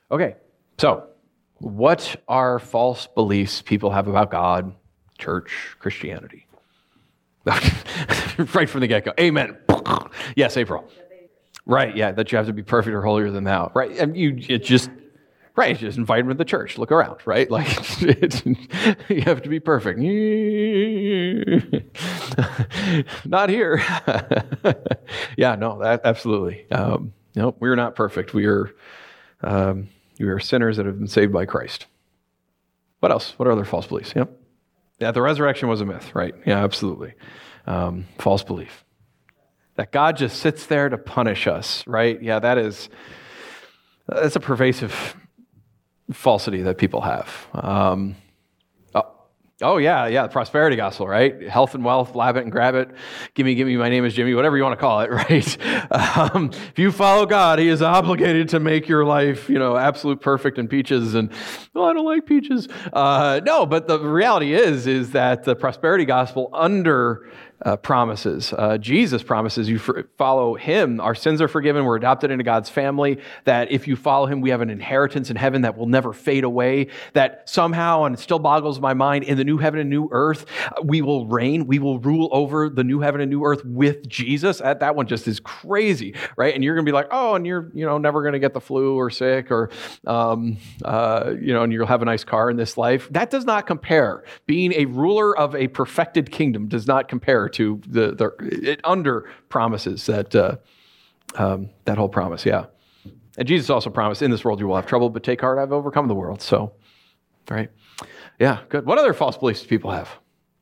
Okay, so what are false beliefs people have about God, church, Christianity? Right from the get-go. Amen. Yes, April. Right, yeah, that you have to be perfect or holier than thou. Right, and just invite them to the church. Look around, right? Like, you have to be perfect. Not here. Yeah, no, absolutely. No, we're not perfect. We are sinners that have been saved by Christ. What else? What are other false beliefs? Yep. Yeah, the resurrection was a myth, right? Yeah, absolutely. False belief. That God just sits there to punish us, right? Yeah, that's a pervasive falsity that people have. The prosperity gospel, right? Health and wealth, lab it and grab it. Gimme, my name is Jimmy, whatever you want to call it, right? If you follow God, He is obligated to make your life, absolute perfect and peaches. And, I don't like peaches. No, but the reality is that the prosperity gospel promises. Jesus promises you follow Him. Our sins are forgiven. We're adopted into God's family. That if you follow Him, we have an inheritance in heaven that will never fade away. That somehow, and it still boggles my mind, in the new heaven and new earth, we will reign. We will rule over the new heaven and new earth with Jesus. That one just is crazy, right? And you're going to be like, and you're never going to get the flu or sick or and you'll have a nice car in this life. That does not compare. Being a ruler of a perfected kingdom does not compare to it under promises that whole promise, yeah. And Jesus also promised, in this world you will have trouble, but take heart, I've overcome the world. So, right? Yeah, good. What other false beliefs do people have?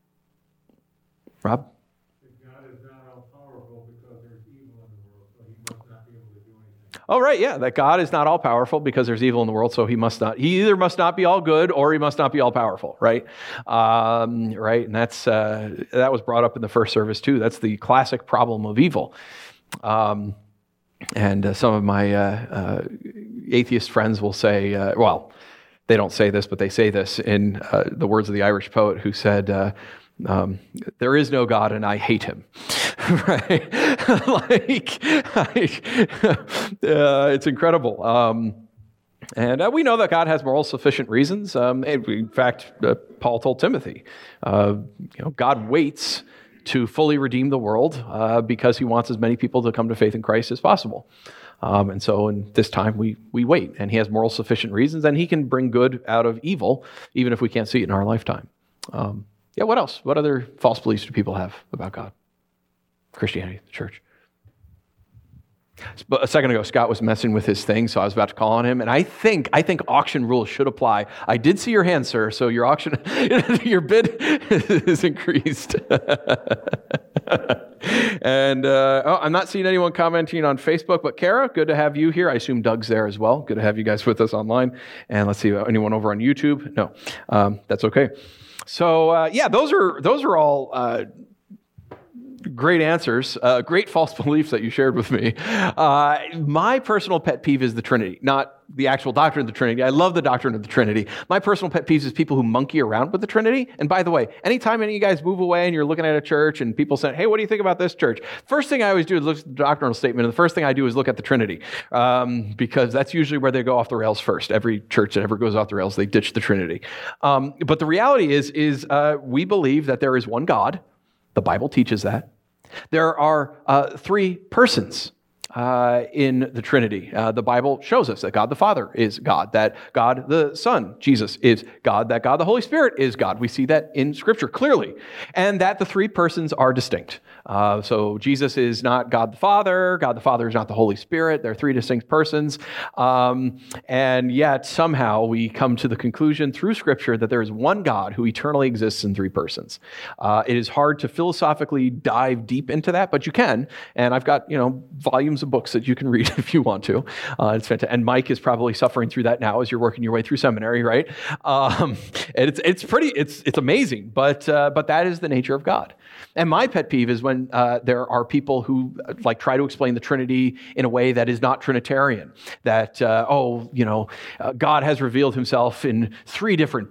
Rob? God is not all powerful because there's evil in the world, so He must not be able to do anything. Oh, right, yeah, that God is not all powerful because there's evil in the world, so He either must not be all good or He must not be all powerful, right? Right, and that was brought up in the first service too. That's the classic problem of evil. And some of my atheist friends will say, they don't say this, but they say this in the words of the Irish poet who said, there is no God and I hate Him. Right? It's incredible. And we know that God has moral sufficient reasons. In fact, Paul told Timothy, God waits to fully redeem the world because He wants as many people to come to faith in Christ as possible. And so in this time, we wait, and He has moral sufficient reasons, and He can bring good out of evil, even if we can't see it in our lifetime. What else? What other false beliefs do people have about God, Christianity, the church? But a second ago, Scott was messing with his thing, so I was about to call on him. And I think auction rules should apply. I did see your hand, sir, so your your bid is increased. And I'm not seeing anyone commenting on Facebook, but Kara, good to have you here. I assume Doug's there as well. Good to have you guys with us online. And let's see, anyone over on YouTube? No, that's okay. So those are all great answers, great false beliefs that you shared with me. My personal pet peeve is the Trinity, not the actual doctrine of the Trinity. I love the doctrine of the Trinity. My personal pet peeve is people who monkey around with the Trinity. And by the way, anytime any of you guys move away and you're looking at a church and people say, hey, what do you think about this church? First thing I always do is look at the doctrinal statement, and the first thing I do is look at the Trinity, because that's usually where they go off the rails first. Every church that ever goes off the rails, they ditch the Trinity. But the reality is we believe that there is one God. The Bible teaches that. There are three persons in the Trinity. The Bible shows us that God the Father is God, that God the Son, Jesus, is God, that God the Holy Spirit is God. We see that in Scripture clearly, and that the three persons are distinct. So Jesus is not God the Father is not the Holy Spirit. They're three distinct persons, and yet somehow we come to the conclusion through Scripture that there is one God who eternally exists in three persons. It is hard to philosophically dive deep into that, but you can, and I've got volumes of books that you can read if you want to. It's fantastic. And Mike is probably suffering through that now as you're working your way through seminary, right? And it's amazing, but that is the nature of God. And my pet peeve is when there are people who try to explain the Trinity in a way that is not Trinitarian. That God has revealed Himself in three different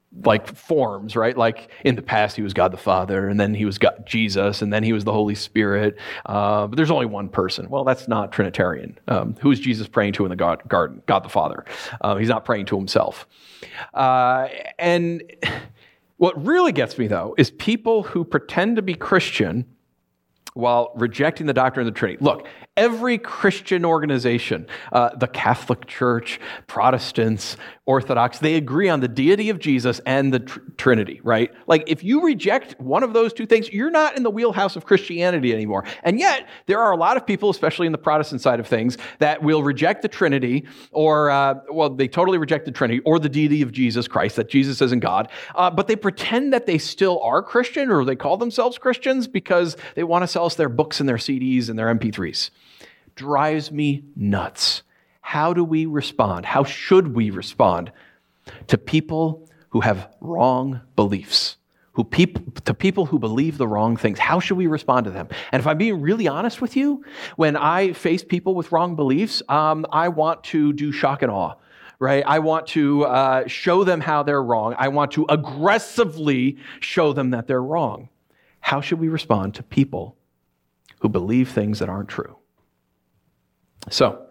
forms, right? Like in the past, he was God the Father, and then he was God, Jesus, and then he was the Holy Spirit. But there's only one person. Well, that's not Trinitarian. Who is Jesus praying to in the garden? God the Father. He's not praying to himself. And what really gets me, though, is people who pretend to be Christian while rejecting the doctrine of the Trinity. Look, every Christian organization, the Catholic Church, Protestants, Orthodox, they agree on the deity of Jesus and the Trinity, right? Like, if you reject one of those two things, you're not in the wheelhouse of Christianity anymore. And yet, there are a lot of people, especially in the Protestant side of things, that will reject the Trinity, or, they totally reject the Trinity, or the deity of Jesus Christ, that Jesus isn't God, but they pretend that they still are Christian, or they call themselves Christians because they want to sell us their books and their CDs and their MP3s. Drives me nuts. How do we respond? How should we respond to people who have wrong beliefs? To people who believe the wrong things? How should we respond to them? And if I'm being really honest with you, when I face people with wrong beliefs, I want to do shock and awe. Right? I want to show them how they're wrong. I want to aggressively show them that they're wrong. How should we respond to people who believe things that aren't true? So,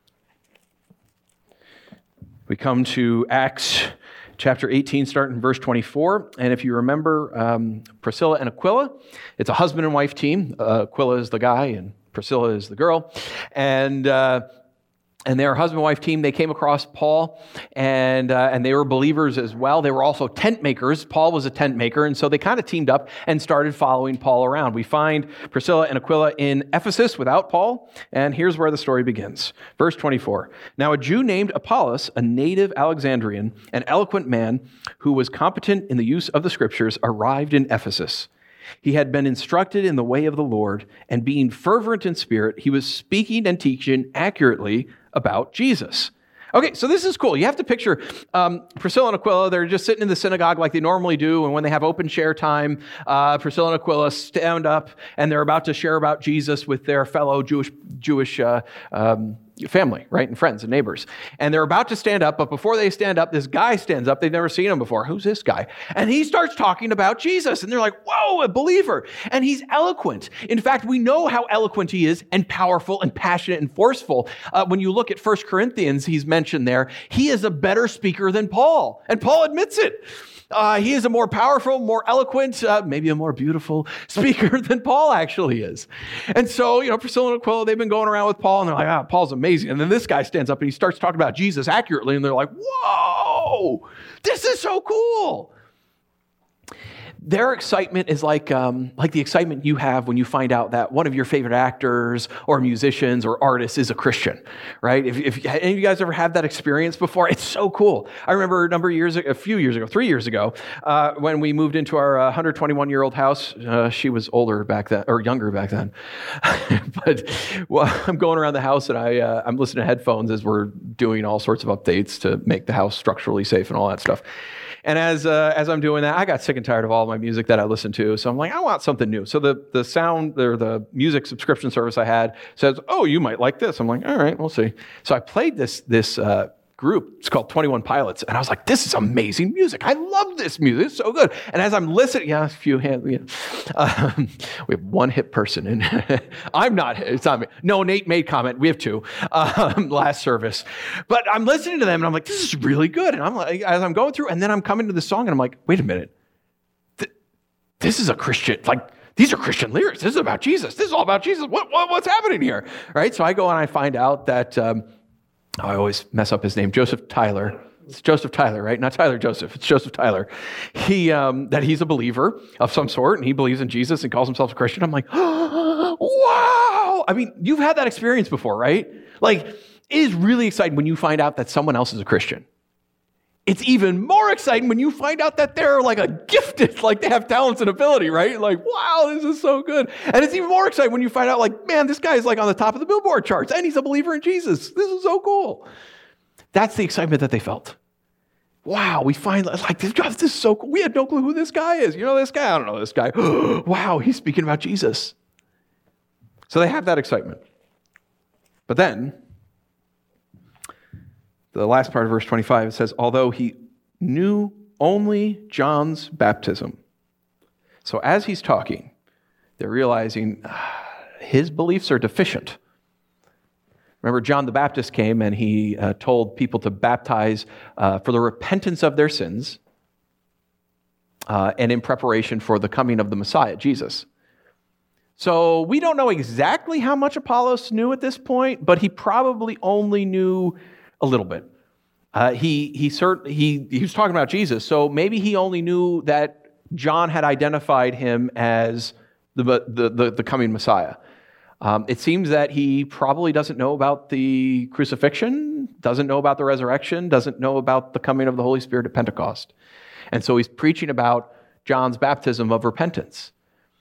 we come to Acts chapter 18, starting in verse 24. And if you remember Priscilla and Aquila, it's a husband and wife team. Aquila is the guy and Priscilla is the girl. And their husband and wife team, they came across Paul, and they were believers as well. They were also tent makers. Paul was a tent maker, and so they kind of teamed up and started following Paul around. We find Priscilla and Aquila in Ephesus without Paul, and here's where the story begins. Verse 24. Now a Jew named Apollos, a native Alexandrian, an eloquent man who was competent in the use of the Scriptures, arrived in Ephesus. He had been instructed in the way of the Lord, and being fervent in spirit, he was speaking and teaching accurately about Jesus. Okay, so this is cool. You have to picture Priscilla and Aquila. They're just sitting in the synagogue like they normally do, and when they have open share time, Priscilla and Aquila stand up, and they're about to share about Jesus with their fellow Jewish family, right, and friends and neighbors. And they're about to stand up, but before they stand up, this guy stands up. They've never seen him before. Who's this guy? And he starts talking about Jesus, and they're like, whoa, a believer. And he's eloquent. In fact, we know how eloquent he is, and powerful and passionate and forceful. When you look at 1 Corinthians, he's mentioned there, he is a better speaker than Paul. And Paul admits it. He is a more powerful, more eloquent, maybe a more beautiful speaker than Paul actually is. And so, Priscilla and Aquila, they've been going around with Paul, and they're like, Paul's amazing. And then this guy stands up and he starts talking about Jesus accurately, and they're like, whoa, this is so cool. Their excitement is like the excitement you have when you find out that one of your favorite actors or musicians or artists is a Christian, right? If any of you guys ever had that experience before, it's so cool. I remember a few years ago, 3 years ago, when we moved into our 121-year-old house. She was older back then, or younger back then. But I'm going around the house and I'm listening to headphones as we're doing all sorts of updates to make the house structurally safe and all that stuff. And as I'm doing that, I got sick and tired of all my music that I listened to. So I'm like, I want something new. So the sound or the music subscription service I had says, oh, you might like this. I'm like, all right, we'll see. So I played this group. It's called 21 Pilots. And I was like, this is amazing music. I love this music. It's so good. And as I'm listening, a few hands, we have one hip person. And I'm not, it's not me. No, Nate made comment. We have two last service. But I'm listening to them and I'm like, this is really good. And I'm like, as I'm going through, and then I'm coming to the song and I'm like, wait a minute. This is a Christian, these are Christian lyrics. This is about Jesus. This is all about Jesus. What's happening here? Right? So I go and I find out that, I always mess up his name, Joseph Tyler. It's Joseph Tyler, right? Not Tyler Joseph. It's Joseph Tyler. That he's a believer of some sort, and he believes in Jesus and calls himself a Christian. I'm like, oh, wow. I mean, you've had that experience before, right? Like, it is really exciting when you find out that someone else is a Christian. It's even more exciting when you find out that they're like a gifted, like they have talents and ability, right? Like, wow, this is so good. And it's even more exciting when you find out like, man, this guy is like on the top of the Billboard charts and he's a believer in Jesus. This is so cool. That's the excitement that they felt. Wow, we find like, this is so cool. We had no clue who this guy is. You know this guy? I don't know this guy. Wow, he's speaking about Jesus. So they have that excitement. But then, the last part of verse 25, it says, although he knew only John's baptism. So as he's talking, they're realizing his beliefs are deficient. Remember, John the Baptist came and he told people to baptize for the repentance of their sins and in preparation for the coming of the Messiah, Jesus. So we don't know exactly how much Apollos knew at this point, but he probably only knew a little bit. He was talking about Jesus, so maybe he only knew that John had identified him as the coming Messiah. It seems that he probably doesn't know about the crucifixion, doesn't know about the resurrection, doesn't know about the coming of the Holy Spirit at Pentecost. And so he's preaching about John's baptism of repentance.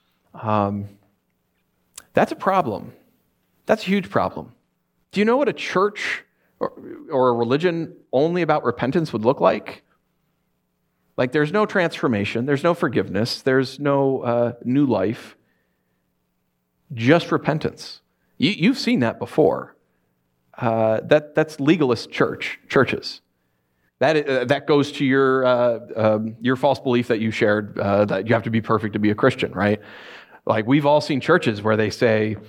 That's a problem. That's a huge problem. Do you know what a church or a religion only about repentance would look like? Like, there's no transformation, there's no forgiveness, there's no new life. Just repentance. You've seen that before. That's legalist churches. That goes to your false belief that you shared that you have to be perfect to be a Christian, right? Like, we've all seen churches where they say,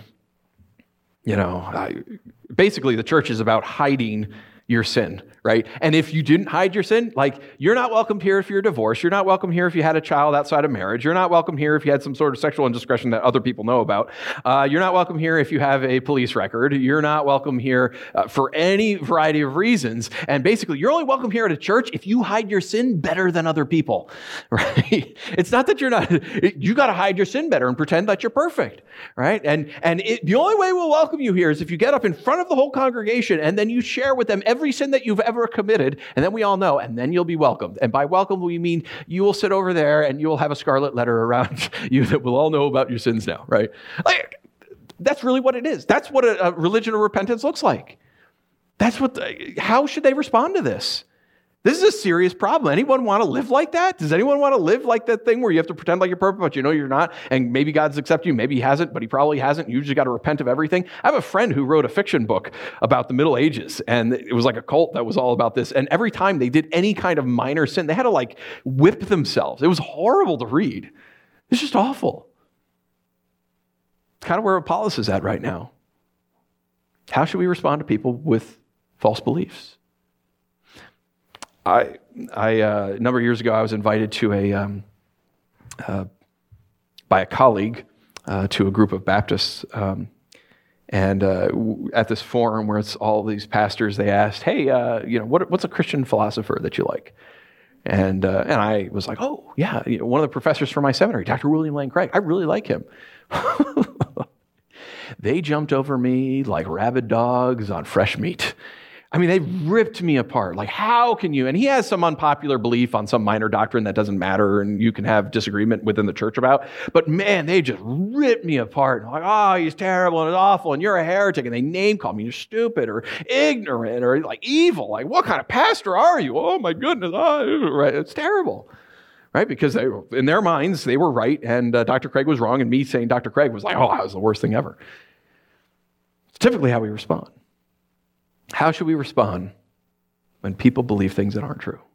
basically the church is about hiding your sin, right? And if you didn't hide your sin, like, you're not welcome here if you're divorced. You're not welcome here if you had a child outside of marriage. You're not welcome here if you had some sort of sexual indiscretion that other people know about. You're not welcome here if you have a police record. You're not welcome here for any variety of reasons. And basically, you're only welcome here at a church if you hide your sin better than other people, right? It's not that you got to hide your sin better and pretend that you're perfect, right? And the only way we'll welcome you here is if you get up in front of the whole congregation and then you share with them every sin that you've ever committed, and then we all know, and then you'll be welcomed. And by welcome, we mean you will sit over there and you will have a scarlet letter around you that we'll all know about your sins now, right? Like, that's really what it is. That's what a religion of repentance looks like. How should they respond to this? This is a serious problem. Anyone want to live like that? Does anyone want to live like that thing where you have to pretend like you're perfect, but you know you're not? And maybe God's accepted you, maybe he hasn't, but he probably hasn't. You just got to repent of everything. I have a friend who wrote a fiction book about the Middle Ages, and it was like a cult that was all about this. And every time they did any kind of minor sin, they had to whip themselves. It was horrible to read. It's just awful. It's kind of where Apollos is at right now. How should we respond to people with false beliefs? A number of years ago, I was invited to by a colleague to a group of Baptists, and at this forum where it's all these pastors, they asked, "Hey, what's a Christian philosopher that you like?" And I was like, "Oh, yeah, one of the professors from my seminary, Dr. William Lane Craig. I really like him." They jumped over me like rabid dogs on fresh meat. I mean, they ripped me apart. Like, how can you? And he has some unpopular belief on some minor doctrine that doesn't matter and you can have disagreement within the church about. But man, they just ripped me apart. Like, oh, he's terrible and it's awful and you're a heretic. And they name call me, you're stupid or ignorant or like evil. Like, what kind of pastor are you? Oh my goodness. Oh, right. It's terrible. Right? Because in their minds, they were right and Dr. Craig was wrong. And me saying Dr. Craig was like, oh, that was the worst thing ever. It's typically how we respond. How should we respond when people believe things that aren't true?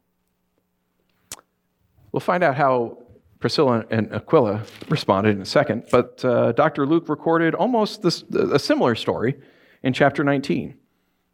We'll find out how Priscilla and Aquila responded in a second, but Dr. Luke recorded almost a similar story in chapter 19. He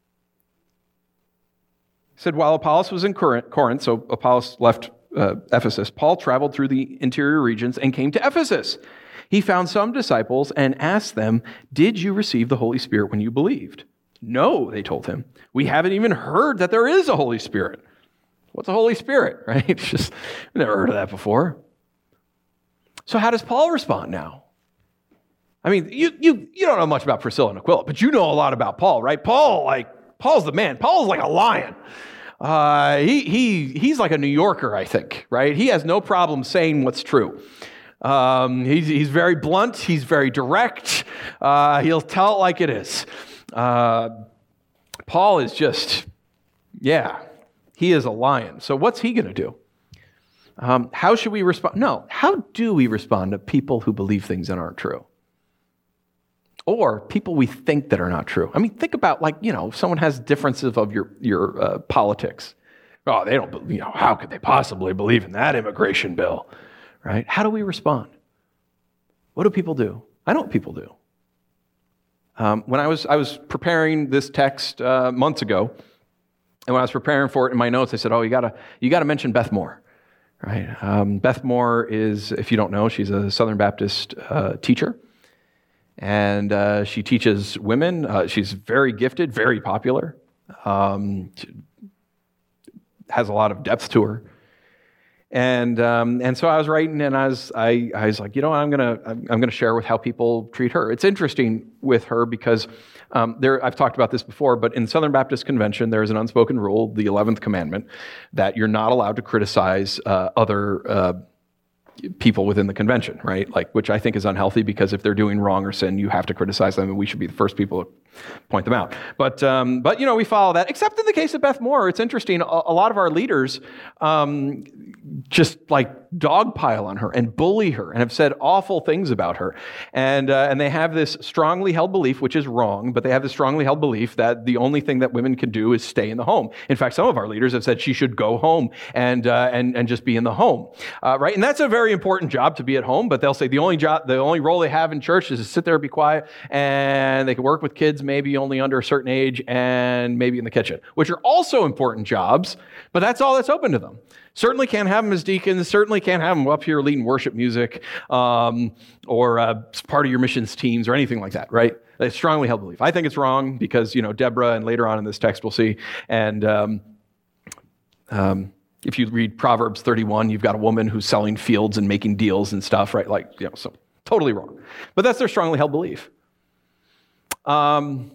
said, while Apollos was in Corinth, so Apollos left Ephesus, Paul traveled through the interior regions and came to Ephesus. He found some disciples and asked them, "Did you receive the Holy Spirit when you believed?" "No," they told him. "We haven't even heard that there is a Holy Spirit." What's a Holy Spirit, right? It's just, I've never heard of that before. So how does Paul respond now? I mean, you don't know much about Priscilla and Aquila, but you know a lot about Paul, right? Paul's the man. Paul's like a lion. He's like a New Yorker, I think, right? He has no problem saying what's true. He's very blunt. He's very direct. He'll tell it like it is. Paul is just, he is a lion. So what's he going to do? How should we respond? No, how do we respond to people who believe things that aren't true? Or people we think that are not true? I mean, think about if someone has differences of your politics. Oh, they don't, how could they possibly believe in that immigration bill, right? How do we respond? What do people do? I know what people do. When I was preparing this text months ago, and when I was preparing for it in my notes, I said, "Oh, you gotta mention Beth Moore, right?" Beth Moore is, if you don't know, she's a Southern Baptist teacher, and she teaches women. She's very gifted, very popular, has a lot of depth to her. And so I was writing, and I was like, I'm gonna share with how people treat her. It's interesting with her because I've talked about this before, but in Southern Baptist Convention, there is an unspoken rule, the 11th commandment, that you're not allowed to criticize other people within the convention, right? Which I think is unhealthy, because if they're doing wrong or sin, you have to criticize them, and we should be the first people to point them out. But we follow that. Except in the case of Beth Moore, it's interesting. A lot of our leaders just dogpile on her and bully her and have said awful things about her, and they have this strongly held belief, which is wrong, but they have this strongly held belief that the only thing that women can do is stay in the home. In fact, some of our leaders have said she should go home and just be in the home, right? And that's a very important job, to be at home, but they'll say the only role they have in church is to sit there and be quiet, and they can work with kids maybe only under a certain age, and maybe in the kitchen, which are also important jobs, but that's all that's open to them. Certainly can't have them as deacons, certainly can't have them up here leading worship music, or part of your missions teams or anything like that, right? It's strongly held belief. I think it's wrong because, Deborah, and later on in this text we'll see, and if you read Proverbs 31, you've got a woman who's selling fields and making deals and stuff, right? So totally wrong. But that's their strongly held belief. And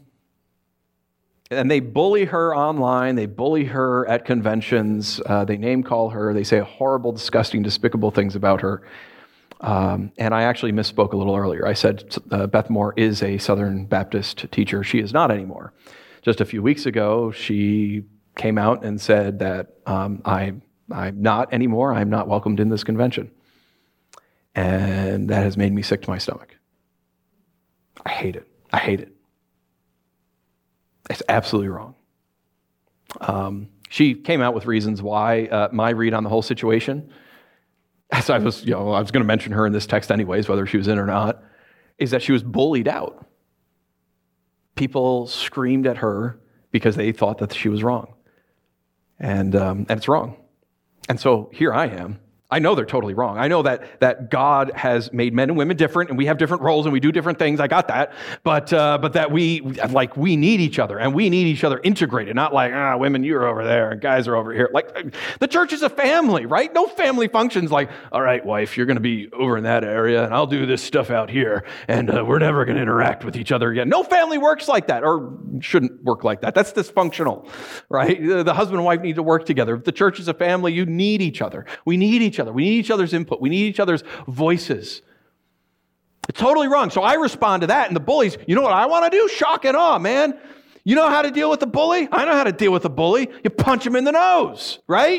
they bully her online. They bully her at conventions. They name call her. They say horrible, disgusting, despicable things about her. And I actually misspoke a little earlier. I said Beth Moore is a Southern Baptist teacher. She is not anymore. Just a few weeks ago, she came out and said that I'm not anymore. I'm not welcomed in this convention. And that has made me sick to my stomach. I hate it. I hate it. It's absolutely wrong. She came out with reasons why. My read on the whole situation, as I was going to mention her in this text anyways, whether she was in or not, is that she was bullied out. People screamed at her because they thought that she was wrong. And it's wrong. And so here I am. I know they're totally wrong. I know that God has made men and women different, and we have different roles, and we do different things. I got that. But that we need each other, and we need each other integrated, not women, you're over there, and guys are over here. The church is a family, right? No family functions all right, wife, you're going to be over in that area, and I'll do this stuff out here, and we're never going to interact with each other again. No family works like that, or shouldn't work like that. That's dysfunctional, right? The husband and wife need to work together. If the church is a family, you need each other. We need each other. We need each other's input. We need each other's voices. It's totally wrong. So I respond to that, and the bullies, you know what I want to do? Shock and awe, man. You know how to deal with the bully? I know how to deal with the bully. You punch him in the nose, right?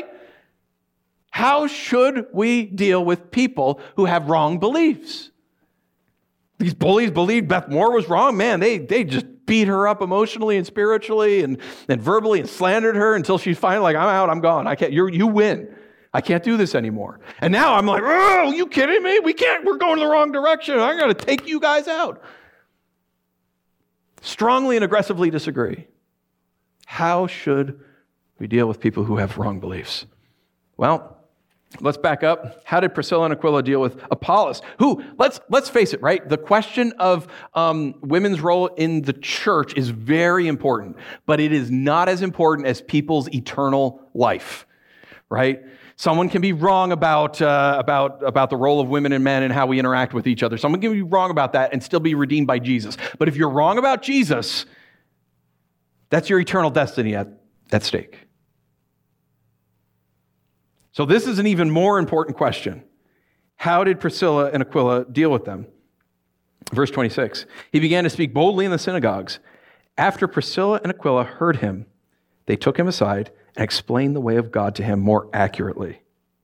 How should we deal with people who have wrong beliefs? These bullies believed Beth Moore was wrong. Man, they just beat her up emotionally and spiritually and verbally and slandered her until she's finally I'm out, I'm gone. I can't. You win. I can't do this anymore. And now I'm oh, you kidding me? We're going the wrong direction. I'm going to take you guys out. Strongly and aggressively disagree. How should we deal with people who have wrong beliefs? Well, let's back up. How did Priscilla and Aquila deal with Apollos? Who, let's face it, right? The question of women's role in the church is very important, but it is not as important as people's eternal life, right? Someone can be wrong about the role of women and men and how we interact with each other. Someone can be wrong about that and still be redeemed by Jesus. But if you're wrong about Jesus, that's your eternal destiny at stake. So this is an even more important question. How did Priscilla and Aquila deal with them? Verse 26, he began to speak boldly in the synagogues. After Priscilla and Aquila heard him, they took him aside and explain the way of God to him more accurately.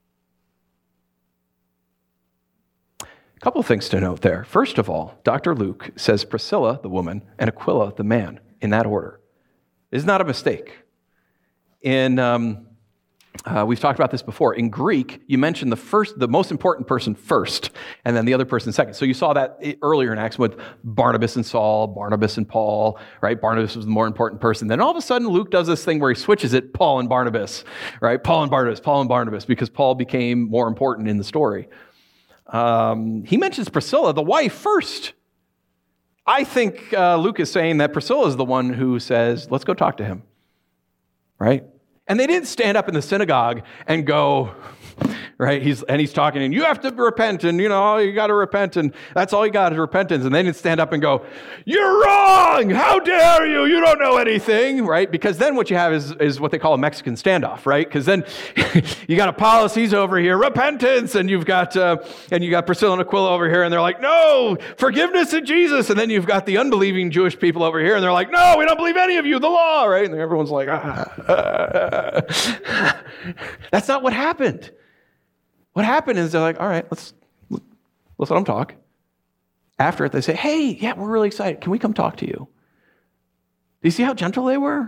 A couple of things to note there. First of all, Dr. Luke says Priscilla, the woman, and Aquila, the man, in that order. It's not a mistake. In We've talked about this before. In Greek, you mention the most important person first, and then the other person second. So you saw that earlier in Acts with Barnabas and Saul, Barnabas and Paul, right? Barnabas was the more important person. Then all of a sudden, Luke does this thing where he switches it, Paul and Barnabas, right? Paul and Barnabas, because Paul became more important in the story. He mentions Priscilla, the wife, first. I think Luke is saying that Priscilla is the one who says, let's go talk to him, right? And they didn't stand up in the synagogue and go, right? He's talking, and you have to repent, and you got to repent, and that's all you got is repentance. And they didn't stand up and go, you're wrong! How dare you? You don't know anything, right? Because then what you have is what they call a Mexican standoff, right? Because then you got Apollos over here, repentance, and you've got Priscilla and Aquila over here, and they're like, no, forgiveness in Jesus. And then you've got the unbelieving Jewish people over here, and they're like, no, we don't believe any of you, the law, right? And everyone's like, That's not what happened. What happened is they're like, all right, let's let them talk. After it, they say, hey, yeah, we're really excited. Can we come talk to you? Do you see how gentle they were?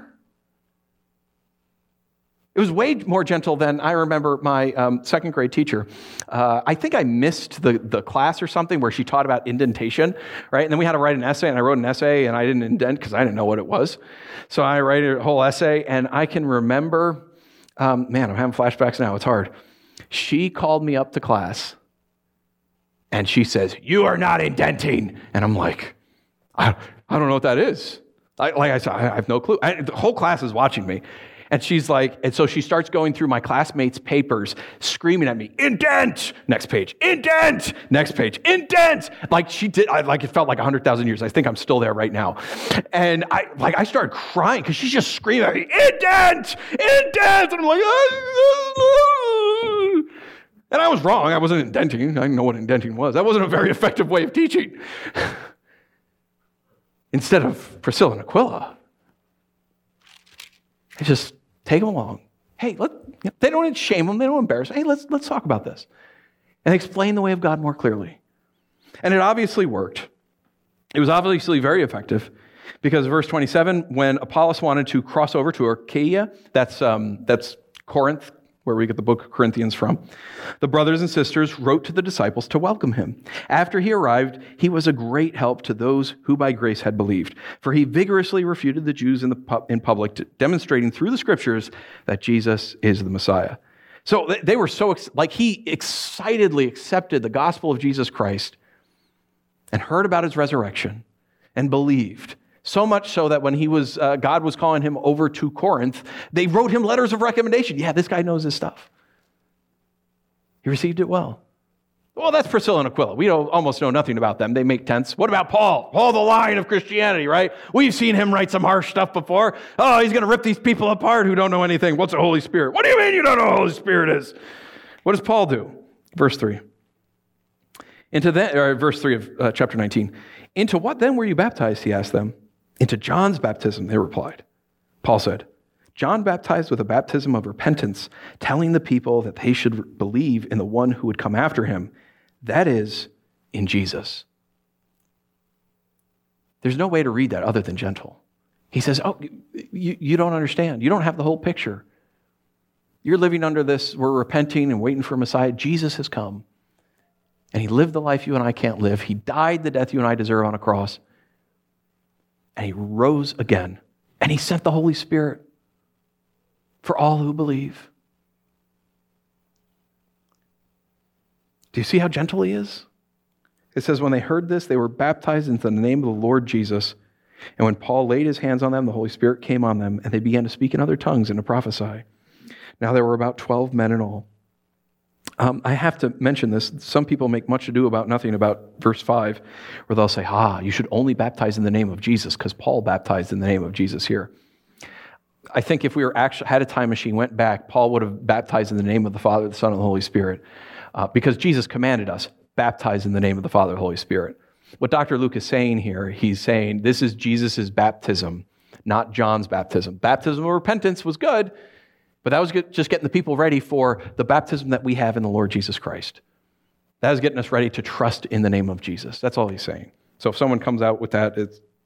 It was way more gentle than I remember my second grade teacher. I think I missed the class or something where she taught about indentation, right? And then we had to write an essay, and I wrote an essay, and I didn't indent because I didn't know what it was. So I write a whole essay, and I can remember, I'm having flashbacks now. It's hard. She called me up to class, and she says, you are not indenting. And I'm like, I don't know what that is. Like I said, I have no clue. The whole class is watching me. And she's like, and so she starts going through my classmates' papers, screaming at me, indent, next page, indent, next page, indent. Like she did, it felt like 100,000 years. I think I'm still there right now. And I started crying because she's just screaming at me, indent, indent. And I'm like, and I was wrong. I wasn't indenting. I didn't know what indenting was. That wasn't a very effective way of teaching. Instead of Priscilla and Aquila, I just take them along. Hey, they don't shame them. They don't embarrass them. Hey, let's talk about this. And explain the way of God more clearly. And it obviously worked. It was obviously very effective because verse 27, when Apollos wanted to cross over to Achaia, that's Corinth, where we get the book of Corinthians from, the brothers and sisters wrote to the disciples to welcome him. After he arrived, he was a great help to those who by grace had believed, for he vigorously refuted the Jews in public, demonstrating through the scriptures that Jesus is the Messiah. So they were he excitedly accepted the gospel of Jesus Christ and heard about his resurrection and believed. So much so that when God was calling him over to Corinth, they wrote him letters of recommendation. Yeah, this guy knows his stuff. He received it well. Well, that's Priscilla and Aquila. We almost know nothing about them. They make tents. What about Paul? Paul, the lion of Christianity, right? We've seen him write some harsh stuff before. Oh, he's going to rip these people apart who don't know anything. What's the Holy Spirit? What do you mean you don't know what the Holy Spirit is? What does Paul do? Verse 3. Verse 3 of chapter 19. Into what then were you baptized, he asked them. Into John's baptism, they replied. Paul said, John baptized with a baptism of repentance, telling the people that they should believe in the one who would come after him, that is, in Jesus. There's no way to read that other than gentle. He says, you don't understand. You don't have the whole picture. You're living under this, we're repenting and waiting for Messiah. Jesus has come, and he lived the life you and I can't live. He died the death you and I deserve on a cross. And he rose again. And he sent the Holy Spirit for all who believe. Do you see how gentle he is? It says, when they heard this, they were baptized into the name of the Lord Jesus. And when Paul laid his hands on them, the Holy Spirit came on them, and they began to speak in other tongues and to prophesy. Now there were about 12 men in all. I have to mention this. Some people make much ado about nothing about verse 5, where they'll say, you should only baptize in the name of Jesus, because Paul baptized in the name of Jesus here. I think if we had a time machine, went back, Paul would have baptized in the name of the Father, the Son, and the Holy Spirit, because Jesus commanded us, baptize in the name of the Father, and the Holy Spirit. What Dr. Luke is saying here, he's saying this is Jesus' baptism, not John's baptism. Baptism of repentance was good, but that was just getting the people ready for the baptism that we have in the Lord Jesus Christ. That is getting us ready to trust in the name of Jesus. That's all he's saying. So if someone comes out with that,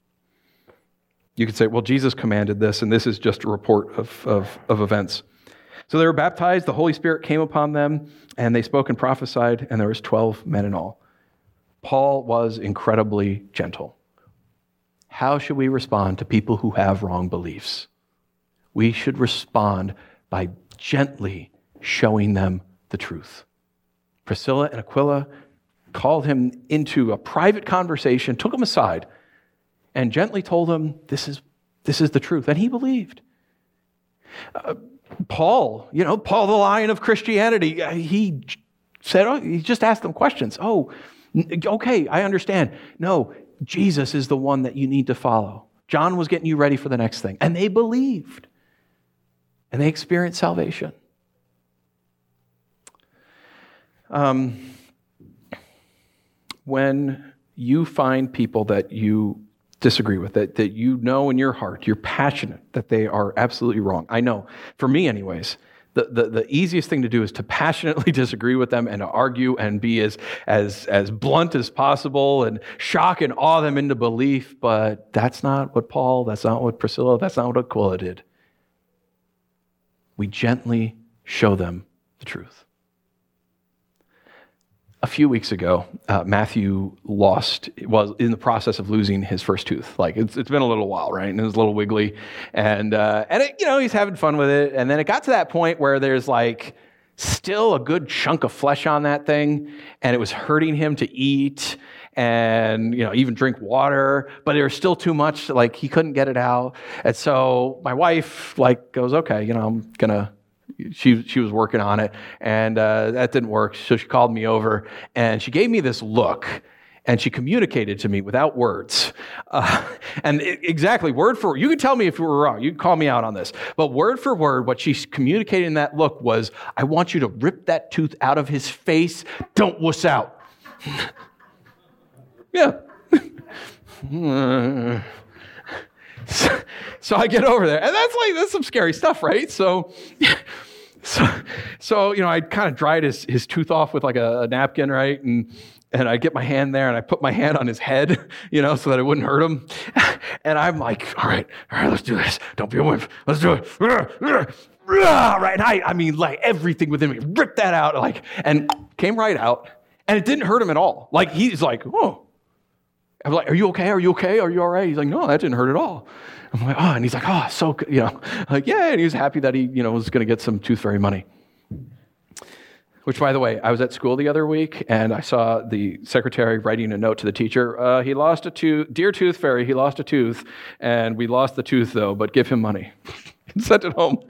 you could say, well, Jesus commanded this, and this is just a report of events. So they were baptized, the Holy Spirit came upon them, and they spoke and prophesied, and there was 12 men in all. Paul was incredibly gentle. How should we respond to people who have wrong beliefs? We should respond by gently showing them the truth. Priscilla and Aquila called him into a private conversation, took him aside, and gently told him, this is the truth. And he believed. Paul, Paul the Lion of Christianity, he said, he just asked them questions. Oh, okay, I understand. No, Jesus is the one that you need to follow. John was getting you ready for the next thing. And they believed. And they experienced salvation. When you find people that you disagree with, that you know in your heart, you're passionate that they are absolutely wrong. I know, for me anyways, the easiest thing to do is to passionately disagree with them and to argue and be as blunt as possible and shock and awe them into belief, but that's not what Paul, that's not what Priscilla, that's not what Aquila did. We gently show them the truth. A few weeks ago, Matthew was in the process of losing his first tooth. Like it's been a little while, right? And it was a little wiggly, and he's having fun with it. And then it got to that point where there's like still a good chunk of flesh on that thing, and it was hurting him to eat and even drink water. But there was still too much. Like he couldn't get it out, and so my wife goes, okay, I'm gonna. She was working on it, and that didn't work. So she called me over, and she gave me this look, and she communicated to me without words. Exactly word for word. You can tell me if you were wrong. You can call me out on this. But word for word, what she communicated in that look was, I want you to rip that tooth out of his face. Don't wuss out. Yeah. So I get over there, and that's some scary stuff, right? So I kind of dried his tooth off with like a napkin, right? And I get my hand there, and I put my hand on his head, so that it wouldn't hurt him. And I'm like, all right, let's do this. Don't be a wimp. Let's do it. Right? And I mean, like everything within me, ripped that out, and came right out, and it didn't hurt him at all. Like he's like, oh. I'm like, are you okay? Are you okay? Are you all right? He's like, no, that didn't hurt at all. I'm like, oh, and he's like, oh, so good, like, yeah, and he was happy that he, was going to get some tooth fairy money. Which, by the way, I was at school the other week, and I saw the secretary writing a note to the teacher. He lost a tooth, dear tooth fairy, he lost a tooth, and we lost the tooth though, but give him money. Sent it home.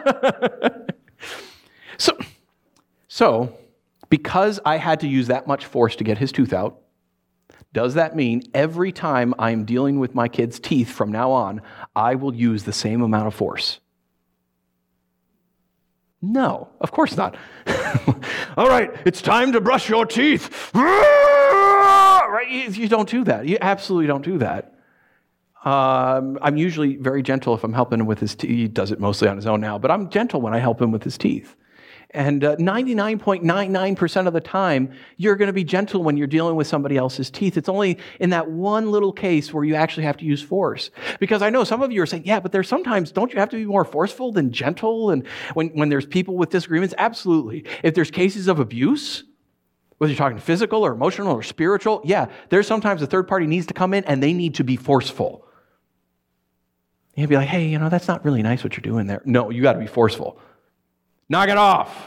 So, because I had to use that much force to get his tooth out, does that mean every time I'm dealing with my kid's teeth from now on, I will use the same amount of force? No, of course not. All right, it's time to brush your teeth. Right? You don't do that. You absolutely don't do that. I'm usually very gentle if I'm helping him with his teeth. He does it mostly on his own now, but I'm gentle when I help him with his teeth. And 99.99% of the time, you're going to be gentle when you're dealing with somebody else's teeth. It's only in that one little case where you actually have to use force. Because I know some of you are saying, yeah, but there's sometimes, don't you have to be more forceful than gentle? And when there's people with disagreements, absolutely. If there's cases of abuse, whether you're talking physical or emotional or spiritual, yeah, there's sometimes a third party needs to come in and they need to be forceful. You'd be like, hey, that's not really nice what you're doing there. No, you got to be forceful. Knock it off.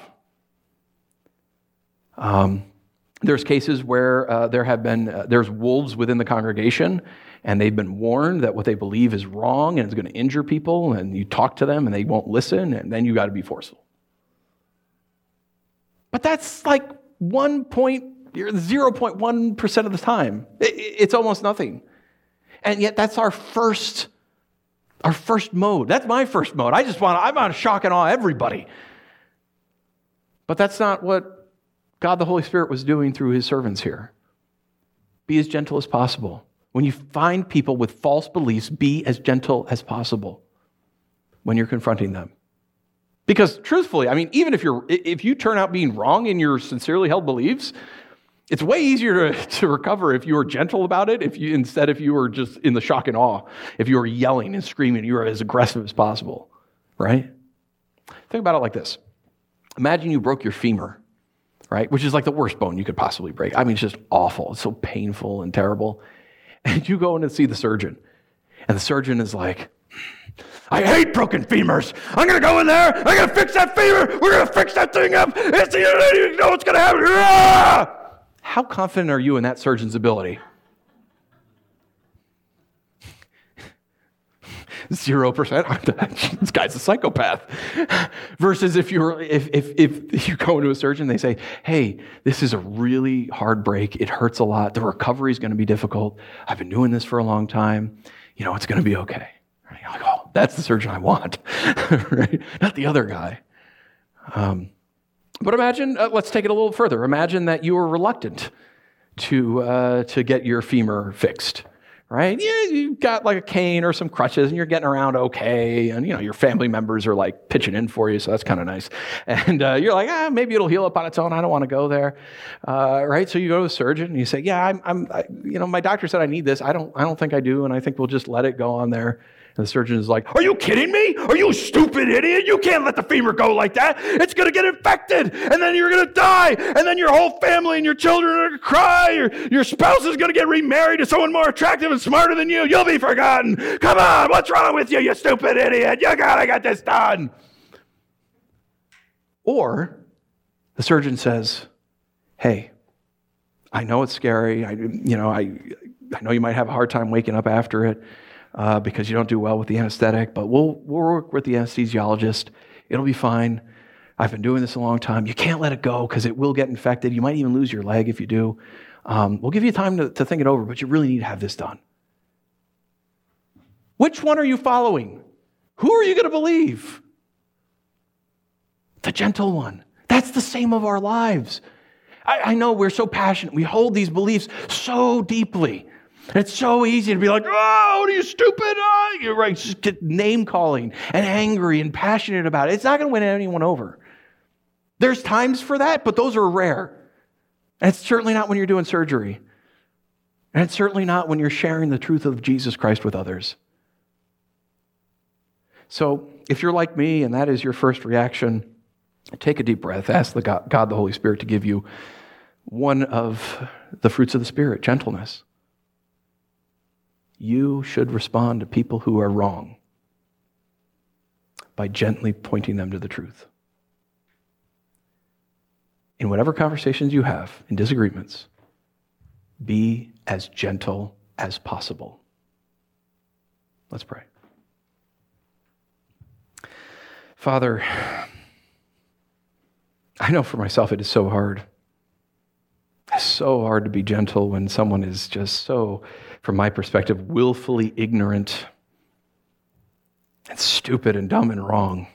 There's cases where there's wolves within the congregation, and they've been warned that what they believe is wrong and it's going to injure people, and you talk to them and they won't listen, and then you got to be forceful. But that's like 0.1% of the time. It's almost nothing. And yet that's our first mode. That's my first mode. I want to shock and awe everybody. But that's not what God the Holy Spirit was doing through his servants here. Be as gentle as possible. When you find people with false beliefs, be as gentle as possible when you're confronting them. Because truthfully, I mean, even if you turn out being wrong in your sincerely held beliefs, it's way easier to recover if you were gentle about it, if you were just in the shock and awe, if you were yelling and screaming, you were as aggressive as possible, right? Think about it like this. Imagine you broke your femur, right? Which is like the worst bone you could possibly break. I mean, it's just awful. It's so painful and terrible. And you go in and see the surgeon. And the surgeon is like, I hate broken femurs. I'm going to go in there. I'm going to fix that femur. We're going to fix that thing up. You don't know what's going to happen. Ah! How confident are you in that surgeon's ability? 0%. This guy's a psychopath. Versus if you go into a surgeon, they say, hey, this is a really hard break. It hurts a lot. The recovery is going to be difficult. I've been doing this for a long time. It's going to be okay. Right? You're like, oh, that's the surgeon I want, right? Not the other guy. But imagine, let's take it a little further. Imagine that you were reluctant to get your femur fixed. Right? You've got like a cane or some crutches and you're getting around okay. And, your family members are like pitching in for you. So that's kind of nice. And you're like, maybe it'll heal up on its own. I don't want to go there. Right? So you go to the surgeon and you say, yeah, my doctor said I need this. I don't think I do. And I think we'll just let it go on there. And the surgeon is like, are you kidding me? Are you a stupid idiot? You can't let the femur go like that. It's going to get infected, and then you're going to die, and then your whole family and your children are going to cry. Your spouse is going to get remarried to someone more attractive and smarter than you. You'll be forgotten. Come on, what's wrong with you, you stupid idiot? You got to get this done. Or the surgeon says, hey, I know it's scary. I know you might have a hard time waking up after it. Because you don't do well with the anesthetic, but we'll work with the anesthesiologist. It'll be fine. I've been doing this a long time. You can't let it go because it will get infected. You might even lose your leg if you do. We'll give you time to think it over, but you really need to have this done. Which one are you following? Who are you going to believe? The gentle one. That's the same of our lives. I know we're so passionate. We hold these beliefs so deeply. It's so easy to be like, oh, what are you stupid? Oh, you're right. Just get name calling and angry and passionate about it. It's not going to win anyone over. There's times for that, but those are rare. And it's certainly not when you're doing surgery. And it's certainly not when you're sharing the truth of Jesus Christ with others. So if you're like me and that is your first reaction, take a deep breath. Ask God, the Holy Spirit, to give you one of the fruits of the Spirit, gentleness. You should respond to people who are wrong by gently pointing them to the truth. In whatever conversations you have, in disagreements, be as gentle as possible. Let's pray. Father, I know for myself it is so hard. It's so hard to be gentle when someone is just so, from my perspective, willfully ignorant and stupid and dumb and wrong.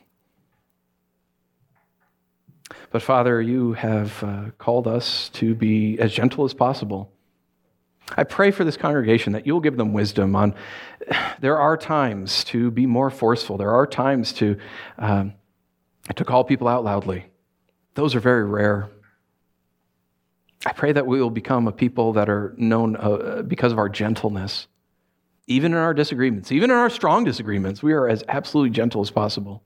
But Father, you have called us to be as gentle as possible. I pray for this congregation that you'll give them wisdom on, there are times to be more forceful. There are times to call people out loudly. Those are very rare. I pray that we will become a people that are known because of our gentleness. Even in our disagreements, even in our strong disagreements, we are as absolutely gentle as possible.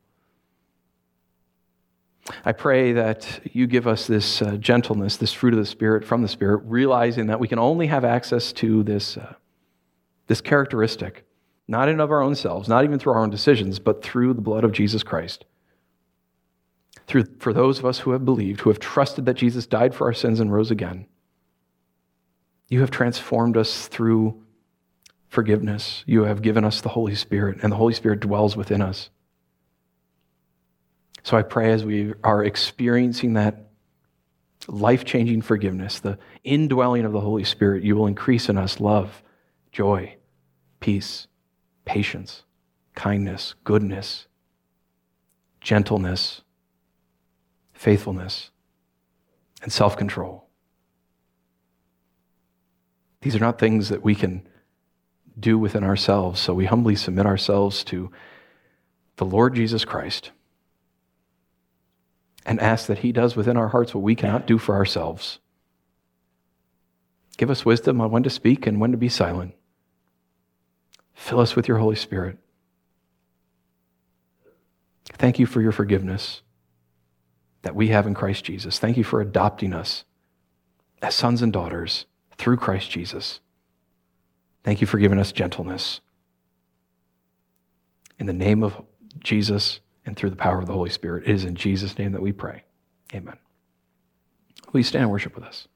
I pray that you give us this gentleness, this fruit of the Spirit from the Spirit, realizing that we can only have access to this characteristic, not in of our own selves, not even through our own decisions, but through the blood of Jesus Christ. For those of us who have believed, who have trusted that Jesus died for our sins and rose again, you have transformed us through forgiveness. You have given us the Holy Spirit, and the Holy Spirit dwells within us. So I pray as we are experiencing that life-changing forgiveness, the indwelling of the Holy Spirit, you will increase in us love, joy, peace, patience, kindness, goodness, gentleness, faithfulness, and self-control. These are not things that we can do within ourselves, so we humbly submit ourselves to the Lord Jesus Christ and ask that He does within our hearts what we cannot do for ourselves. Give us wisdom on when to speak and when to be silent. Fill us with your Holy Spirit. Thank you for your forgiveness that we have in Christ Jesus. Thank you for adopting us as sons and daughters through Christ Jesus. Thank you for giving us gentleness. In the name of Jesus and through the power of the Holy Spirit, it is in Jesus' name that we pray. Amen. Will you stand and worship with us?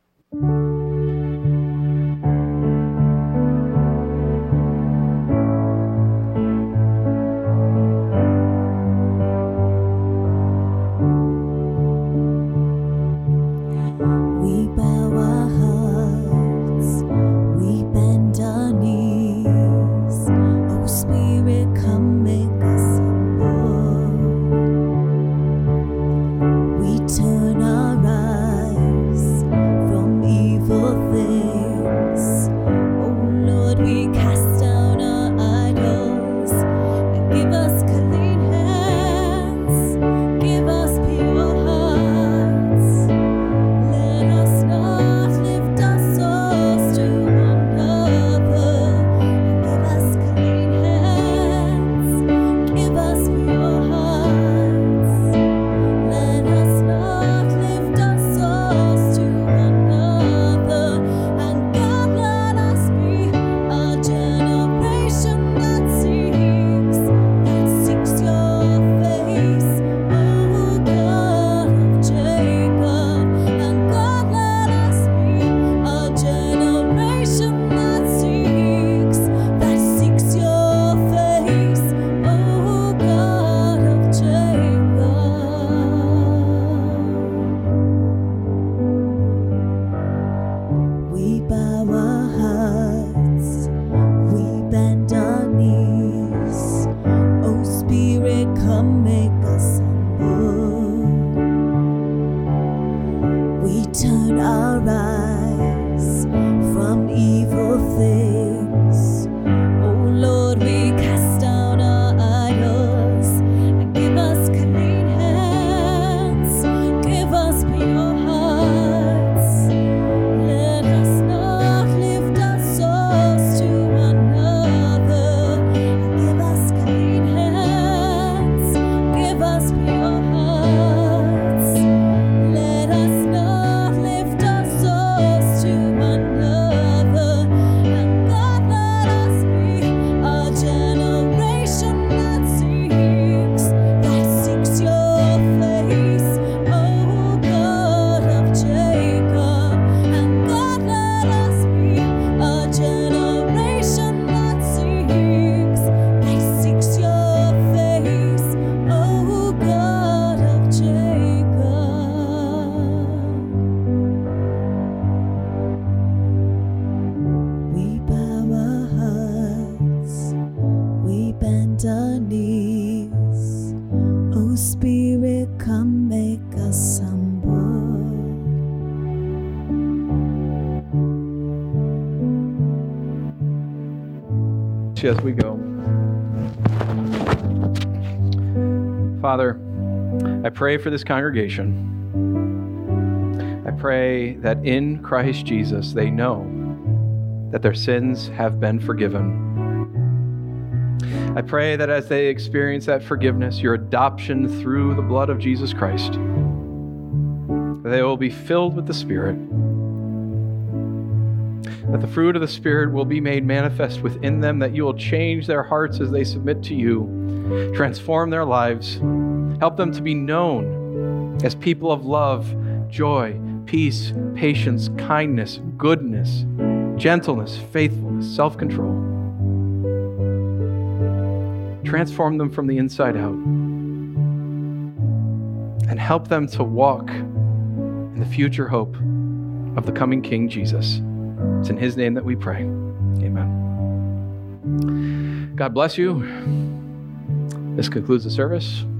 As we go. Father, I pray for this congregation. I pray that in Christ Jesus they know that their sins have been forgiven. I pray that as they experience that forgiveness, your adoption through the blood of Jesus Christ, they will be filled with the Spirit, that the fruit of the Spirit will be made manifest within them, that you will change their hearts as they submit to you, transform their lives, help them to be known as people of love, joy, peace, patience, kindness, goodness, gentleness, faithfulness, self-control. Transform them from the inside out and help them to walk in the future hope of the coming King Jesus. It's in his name that we pray. Amen. God bless you. This concludes the service.